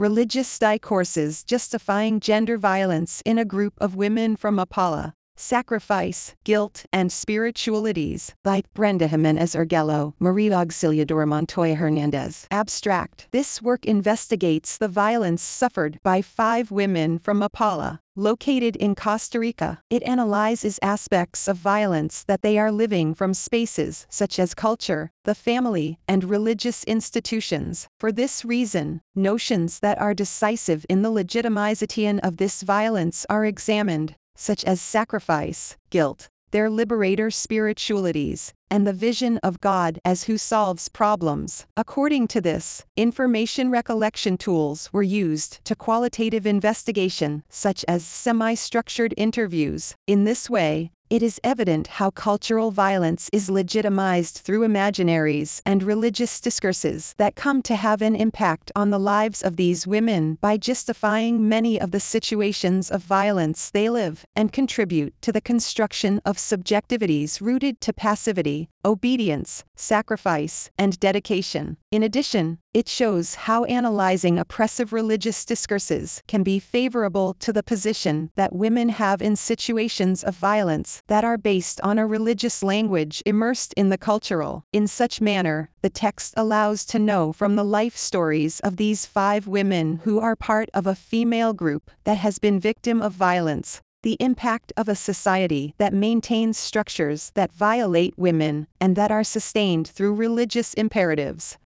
Religious discourses justifying gender violence in a group of women from Apala. Sacrifice, Guilt, and Spiritualities, by Brenda Jimenez Arguello, Maria Auxiliadora Montoya Hernandez. Abstract. This work investigates the violence suffered by 5 women from Apala, located in Costa Rica. It analyzes aspects of violence that they are living from spaces such as culture, the family, and religious institutions. For this reason, notions that are decisive in the legitimization of this violence are examined, such as sacrifice, guilt, their liberator spiritualities, and the vision of God as who solves problems. According to this, information recollection tools were used to qualitative investigation, such as semi-structured interviews. In this way, it is evident how cultural violence is legitimized through imaginaries and religious discourses that come to have an impact on the lives of these women by justifying many of the situations of violence they live, and contribute to the construction of subjectivities rooted to passivity, obedience, sacrifice, and dedication. In addition, it shows how analyzing oppressive religious discourses can be favorable to the position that women have in situations of violence that are based on a religious language immersed in the cultural. In such manner, the text allows to know from the life stories of these 5 women who are part of a female group that has been victim of violence, the impact of a society that maintains structures that violate women and that are sustained through religious imperatives.